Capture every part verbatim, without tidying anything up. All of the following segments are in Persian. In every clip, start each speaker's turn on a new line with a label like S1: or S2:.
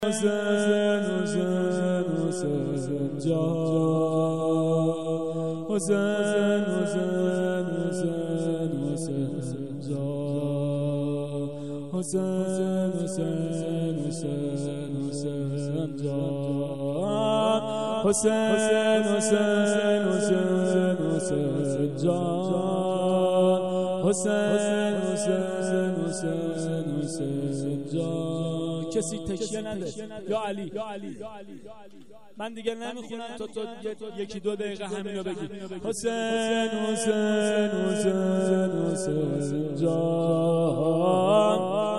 S1: حسین حسین حسین جان حسین حسین حسین حسین جان حسین حسین حسین حسین جان حسین حسین حسین حسین جان حسین حسین حسین حسین جان. کسی تکیه نده یا علی. من دیگه نمیخونم تا تو یکی دو دقیقه همینو بگی. حسین حسین حسین حسین جان.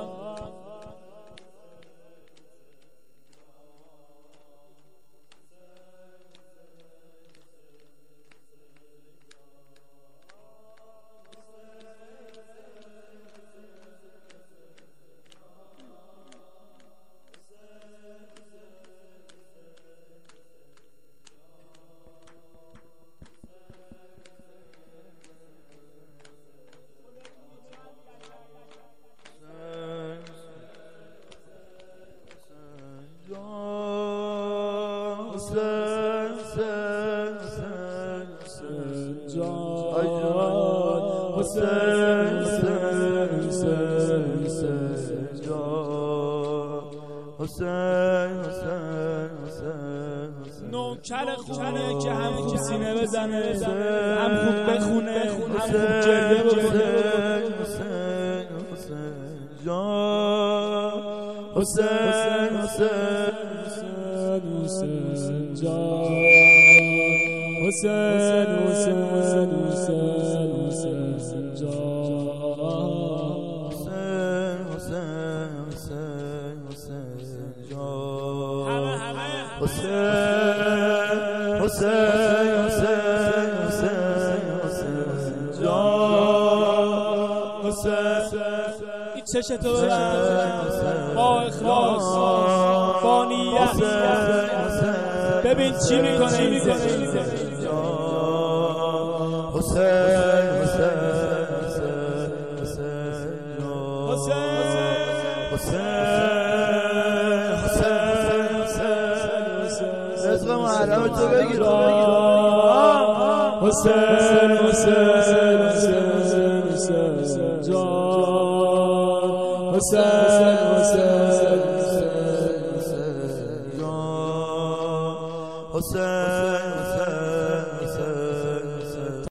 S1: نوکر خونه که هم خوب سینه بزنه، هم خوب بخونه، هم خوب گریه بکنه. حسین حسین حسین جان حسین حسین حسین حسین جان حسین حسین حسین حسین جان حسین حسین حسین حسین جان حسین. این چشتو ببند با اخلاص با نیت ببین چی میکنه این زن. حسین حسین حسین رزق محرم تو بگیر. حسین حسین حسین جان حسین حسین